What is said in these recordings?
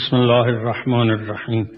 بسم الله الرحمن الرحیم.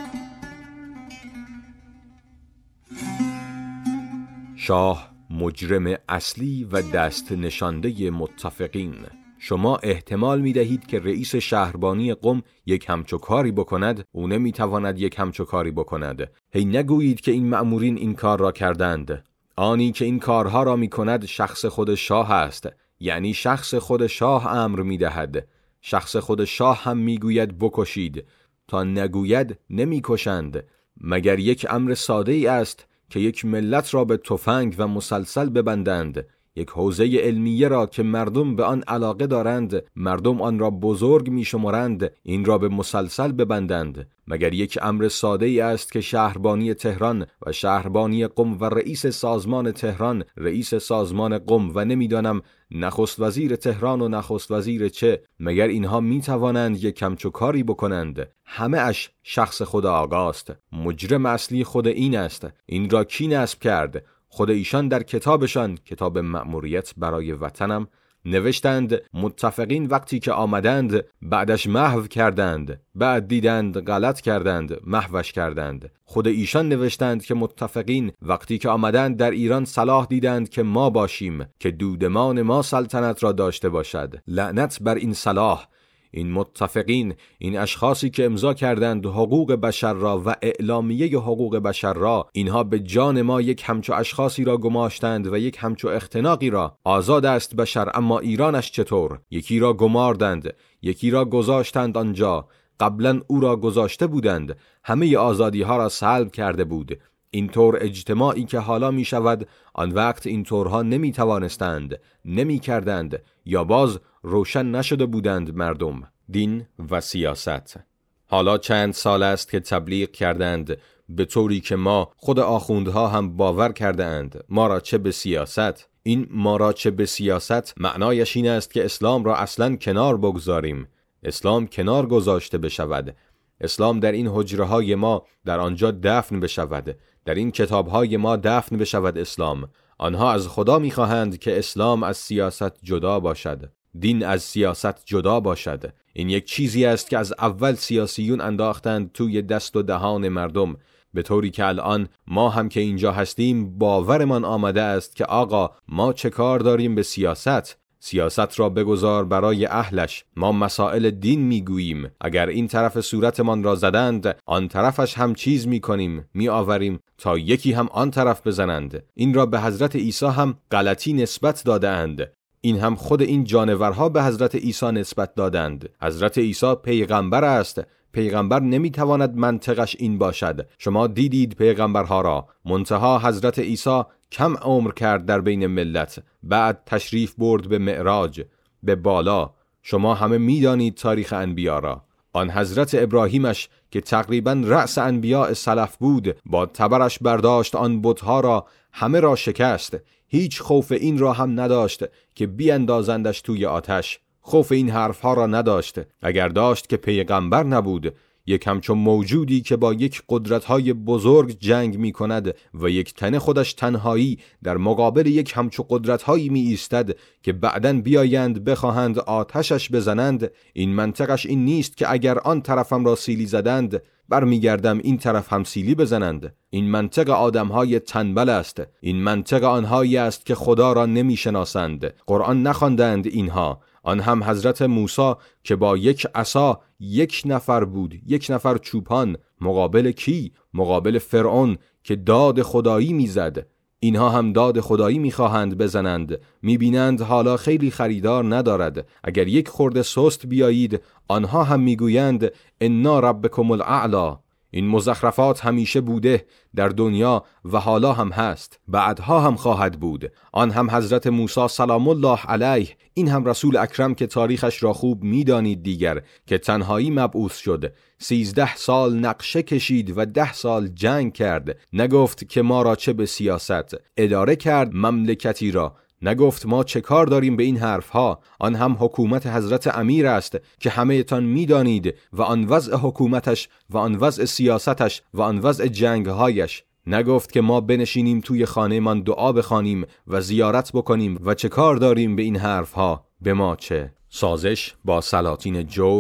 شاه مجرم اصلی و دست نشانده متفقین. شما احتمال می دهید که رئیس شهربانی قم یک همچو کاری بکند، او نمی تواند یک همچو کاری بکند. هی نگویید که این مأمورین این کار را کردند. آنی که این کارها را می کند شخص خود شاه است، یعنی شخص خود شاه امر می دهد. شخص خود شاه هم می گوید بکشید، تا نگوید نمی کشند. مگر یک امر ساده ای است که یک ملت را به تفنگ و مسلسل ببندند، یک حوزه علمیه را که مردم به آن علاقه دارند، مردم آن را بزرگ می شمارند، این را به مسلسل ببندند؟ مگر یک امر ساده ای است که شهربانی تهران و شهربانی قم و رئیس سازمان تهران، رئیس سازمان قم و نمیدانم نخست وزیر تهران و نخست وزیر چه، مگر اینها می توانند یک همچو کاری بکنند؟ همه اش شخص خود آقاست. مجرم اصلی خود این است. این را کی نصب کرد؟ خود ایشان در کتابشان، کتاب مأموریت برای وطنم، نوشتند متفقین وقتی که آمدند بعدش محو کردند، بعد دیدند غلط کردند، محوش کردند. خود ایشان نوشتند که متفقین وقتی که آمدند در ایران صلاح دیدند که ما باشیم، که دودمان ما سلطنت را داشته باشد. لعنت بر این صلاح. این متفقین، این اشخاصی که امضا کردند حقوق بشر را و اعلامیه حقوق بشر را، اینها به جان ما یک همچو اشخاصی را گماشتند و یک همچو اختناقی را. آزاد است بشر، اما ایرانش چطور؟ یکی را گماردند، یکی را گذاشتند آنجا، قبلا او را گذاشته بودند، همه آزادی ها را سلب کرده بود. اینطور اجتماعی که حالا می شود، آن وقت اینطورها نمی توانستند، نمی کردند، یا باز روشن نشده بودند مردم. دین و سیاست. حالا چند سال است که تبلیغ کردند، به طوری که ما خود آخوندها هم باور کرده اند. ما را چه به سیاست؟ این ما را چه به سیاست معنایش این است که اسلام را اصلاً کنار بگذاریم. اسلام کنار گذاشته بشود. اسلام در این حجره های ما در آنجا دفن بشود، در این کتاب های ما دفن بشود اسلام. آنها از خدا میخواهند که اسلام از سیاست جدا باشد، دین از سیاست جدا باشد. این یک چیزی است که از اول سیاسیون انداختند توی دست و دهان مردم، به طوری که الان ما هم که اینجا هستیم باورمان آمده است که آقا ما چه کار داریم به سیاست؟ سیاست را بگذار برای اهلش. ما مسائل دین میگوییم. اگر این طرف صورتمان را زدند، آن طرفش هم چیز میکنیم، میآوریم تا یکی هم آن طرف بزنند. این را به حضرت عیسی هم غلطی نسبت دادند. این هم خود این جانورها به حضرت عیسی نسبت دادند. حضرت عیسی پیغمبر است. پیغمبر نمیتواند منطقش این باشد. شما دیدید پیغمبرها را. منتها حضرت عیسی کم عمر کرد در بین ملت، بعد تشریف برد به معراج، به بالا. شما همه میدانید تاریخ انبیا را. آن حضرت ابراهیمش که تقریبا رأس انبیاء سلف بود، با تبرش برداشت آن بتها را، همه را شکست. هیچ خوف این را هم نداشت که بیاندازندش توی آتش. خوف این حرفها را نداشت. اگر داشت که پیغمبر نبود، یک همچون موجودی که با یک قدرت‌های بزرگ جنگ می‌کند و یک تن خودش تنهایی در مقابل یک همچون قدرت‌هایی می‌ایستد که بعداً بیایند بخواهند آتشش بزنند. این منطقش این نیست که اگر آن طرفم را سیلی زدند برمیگردم این طرف هم سیلی بزنند. این منطق آدم‌های تنبل است. این منطق آنهایی است که خدا را نمی‌شناسند. قرآن نخواندند اینها. آن هم حضرت موسی که با یک عصا یک نفر بود، یک نفر چوپان. مقابل کی؟ مقابل فرعون که داد خدایی میزد. اینها هم داد خدایی میخواهند بزنند. میبینند حالا خیلی خریدار ندارد. اگر یک خورده سست بیایید، آنها هم میگویند انا ربکم الاعلی. این مزخرفات همیشه بوده در دنیا و حالا هم هست، بعدها هم خواهد بود. آن هم حضرت موسی سلام الله علیه، این هم رسول اکرم که تاریخش را خوب میدانید دیگر، که تنهایی مبعوث شد، 13 سال نقشه کشید و 10 سال جنگ کرد. نگفت که ما را چه به سیاست، اداره کرد مملکتی را. نگفت ما چه کار داریم به این حرفها. آن هم حکومت حضرت امیر است که همه تان میدانید، و آن وضع حکومتش و آن وضع سیاستش و آن وضع جنگهایش. نگفت که ما بنشینیم توی خانه من دعا بخوانیم و زیارت بکنیم و چه کار داریم به این حرفها. به ما چه؟ سازش با سلاطین جور،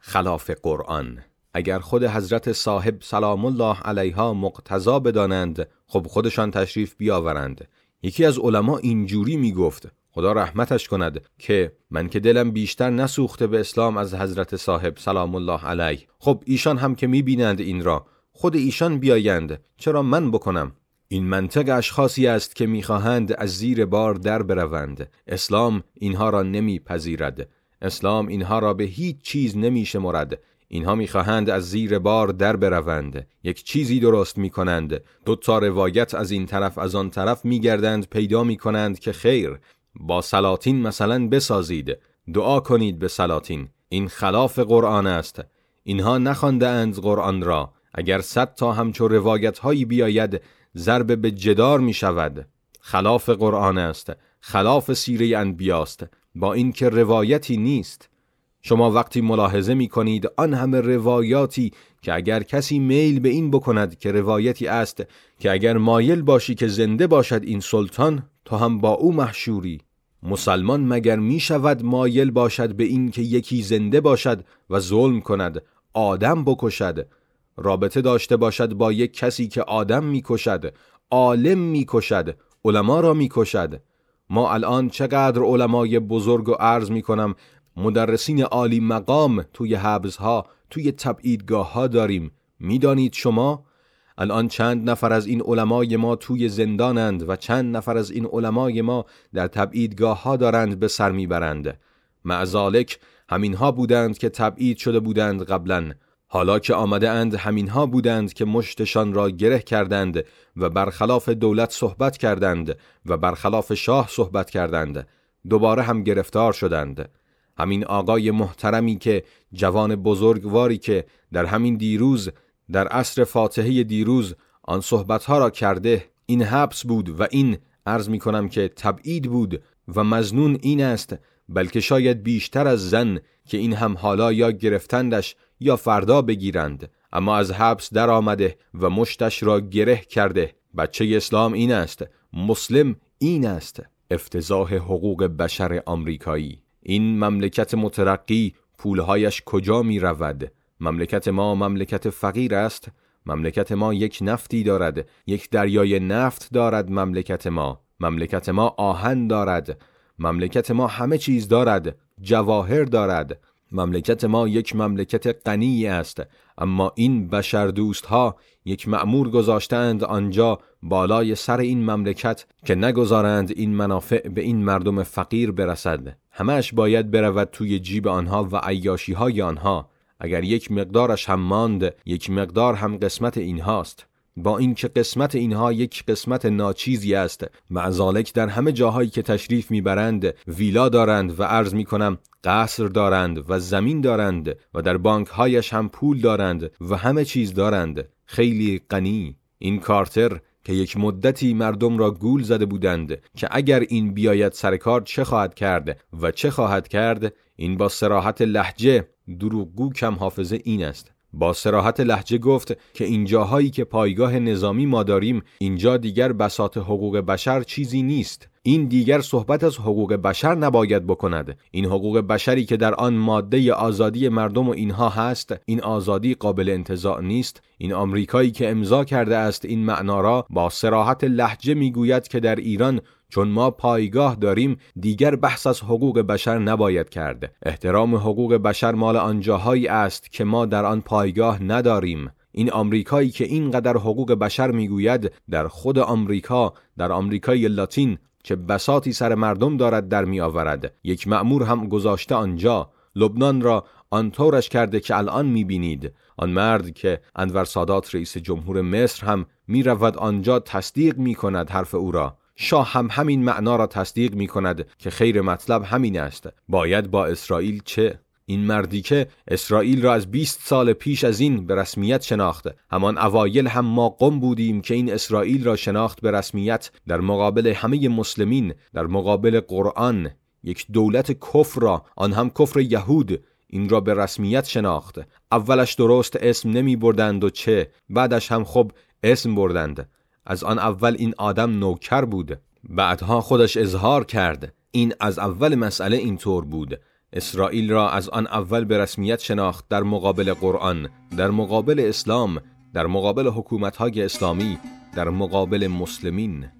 خلاف قرآن. اگر خود حضرت صاحب سلام الله علیها مقتضا بدانند، خب خودشان تشریف بیاورند. یکی از علما اینجوری میگفت، خدا رحمتش کند، که من که دلم بیشتر نسوخته به اسلام از حضرت صاحب سلام الله علیه. خب ایشان هم که میبینند این را، خود ایشان بیایند، چرا من بکنم؟ این منطق اشخاصی است که میخواهند از زیر بار در بروند. اسلام اینها را نمیپذیرد. اسلام اینها را به هیچ چیز نمیشمرد. اینها میخواهند از زیر بار در بروند. یک چیزی درست میکنند، 2 تا روایت از این طرف از آن طرف میگردند، پیدا میکنند که خیر، با سلاطین مثلا بسازید، دعا کنید به سلاطین. این خلاف قرآن است. اینها نخوانده اند قرآن را. اگر 100 تا همچو روایت هایی بیاید، ضرب به جدار می شود. خلاف قرآن است، خلاف سیره انبیاست، با این که روایتی نیست. شما وقتی ملاحظه می کنید آن همه روایاتی که اگر کسی میل به این بکند که روایتی است، که اگر مایل باشی که زنده باشد این سلطان، تو هم با او محشوری. مسلمان مگر می شود مایل باشد به این که یکی زنده باشد و ظلم کند، آدم بکشد، رابطه داشته باشد با یک کسی که آدم می کشد، عالم می کشد، علما را می کشد؟ ما الان چقدر علمای بزرگ و عرض می کنم مدرسین عالی مقام توی حبسها، توی تبعیدگاه ها داریم. می دانید شما؟ الان چند نفر از این علمای ما توی زندانند و چند نفر از این علمای ما در تبعیدگاه ها دارند به سر می برند. معذالک همینها بودند که تبعید شده بودند قبلا. حالا که آمده اند همینها بودند که مشتشان را گره کردند و برخلاف دولت صحبت کردند و برخلاف شاه صحبت کردند. دوباره هم گرفتار شدند. همین آقای محترمی که جوان بزرگواری که در همین دیروز در عصر فاتحه دیروز آن صحبتها را کرده، این حبس بود و این عرض می کنم که تبعید بود و مظنون این است، بلکه شاید بیشتر از زن که این هم حالا یا گرفتندش یا فردا بگیرند، اما از حبس در آمده و مشتش را گره کرده. بچه اسلام این است، مسلم این است. افتضاح حقوق بشر آمریکایی. این مملکت مترقی پولهایش کجا می رود؟ مملکت ما مملکت فقیر است. مملکت ما یک نفتی دارد، یک دریای نفت دارد. مملکت ما آهن دارد. مملکت ما همه چیز دارد، جواهر دارد. مملکت ما یک مملکت غنی است، اما این بشر دوست ها یک مأمور گذاشتند آنجا بالای سر این مملکت که نگذارند این منافع به این مردم فقیر برسد. همش باید برود توی جیب آنها و عیاشی های آنها. اگر یک مقدارش هم ماند، یک مقدار هم قسمت اینهاست. با اینکه قسمت اینها یک قسمت ناچیزی است. معذالک در همه جاهایی که تشریف میبرند ویلا دارند و عرض میکنم قصر دارند و زمین دارند و در بانک هایش هم پول دارند و همه چیز دارند. خیلی غنی. این کارتر که یک مدتی مردم را گول زده بودند که اگر این بیاید سر کار چه خواهد کرد و چه خواهد کرد، این با صراحت لهجه، دروغگو کم حافظه این است، با صراحت لهجه گفت که این جاهایی که پایگاه نظامی ما داریم، اینجا دیگر بساط حقوق بشر چیزی نیست. این دیگر صحبت از حقوق بشر نباید بکند. این حقوق بشری که در آن ماده آزادی مردم و اینها هست، این آزادی قابل انتزاع نیست. این آمریکایی که امضا کرده است این معنا را با صراحت لهجه میگوید که در ایران چون ما پایگاه داریم دیگر بحث از حقوق بشر نباید کرد. احترام حقوق بشر مال آنجاهایی است که ما در آن پایگاه نداریم. این آمریکایی که اینقدر حقوق بشر میگوید، در خود آمریکا، در آمریکای لاتین چه بساطی سر مردم دارد در می آورد. یک مأمور هم گذاشته آنجا. لبنان را آنطورش کرده که الان می بینید. آن مرد که انور سادات رئیس جمهور مصر هم می رود آنجا تصدیق می کند حرف او را. شاه هم همین معنا را تصدیق می کند که خیر مطلب همین است. باید با اسرائیل چه؟ این مردی که اسرائیل را از 20 سال پیش از این به رسمیت شناخته، همان اوایل هم ما قم بودیم که این اسرائیل را شناخت به رسمیت در مقابل همه مسلمین، در مقابل قرآن. یک دولت کفر را، آن هم کفر یهود، این را به رسمیت شناخت. اولش درست اسم نمی بردند و چه، بعدش هم خب اسم بردند. از آن اول این آدم نوکر بود، بعدها خودش اظهار کرد. این از اول مسئله اینطور بود. اسرائیل را از آن اول به رسمیت شناخت در مقابل قرآن، در مقابل اسلام، در مقابل حکومت‌های اسلامی، در مقابل مسلمین.